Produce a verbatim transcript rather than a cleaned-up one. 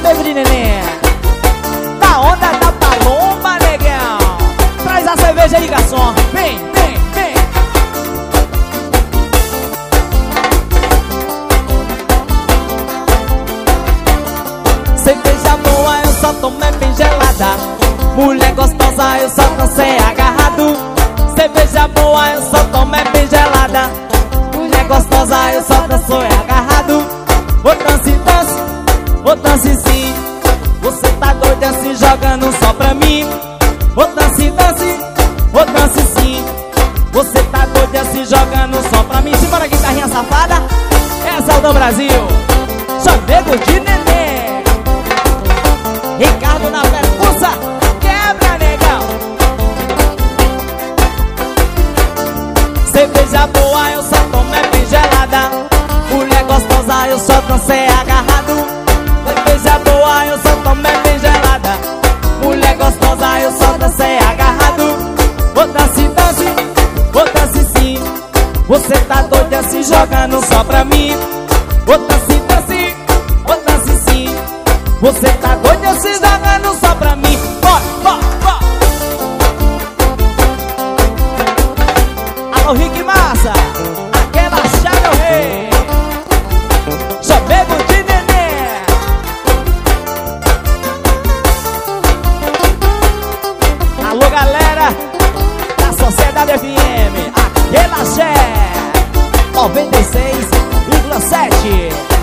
Chamego de neném. Da onda da paloma, negão. Traz a cerveja aí, garçom. Vem, vem, vem. Cerveja boa, eu só tomei bem gelada. Mulher gostosa, eu só dancei agarrado. Cerveja boa, eu só tomei bem gelada. Mulher gostosa, eu só dancei agarrado. Ô dance, dance, ô dance sim. Você tá doida se jogando só pra mim. Ô dance, dance, ô dance sim. Você tá doida se jogando só pra mim. Simbora, guitarrinha safada. Essa é o do Brasil. Chamego de neném. Ricardo na percussa. Quebra, negão. Cerveja boa, eu só tomei bem gelada. Mulher gostosa, eu só dancei agarrado. Cerveja boa, eu só tomei bem gelada. Mulher gostosa, eu só dancei agarrado. Ô dance, dance, ô dance sim. Você tá doida se jogando só pra mim. Ô dance, dance, ô dance sim. Você tá doida se jogando só pra mim. Bora, bora, bora. Alô, Rick Massa. Aquela chave é o rei. Chamego de neném. Alô, galera da Sociedade F M. Aquela axé noventa e seis vírgula sete.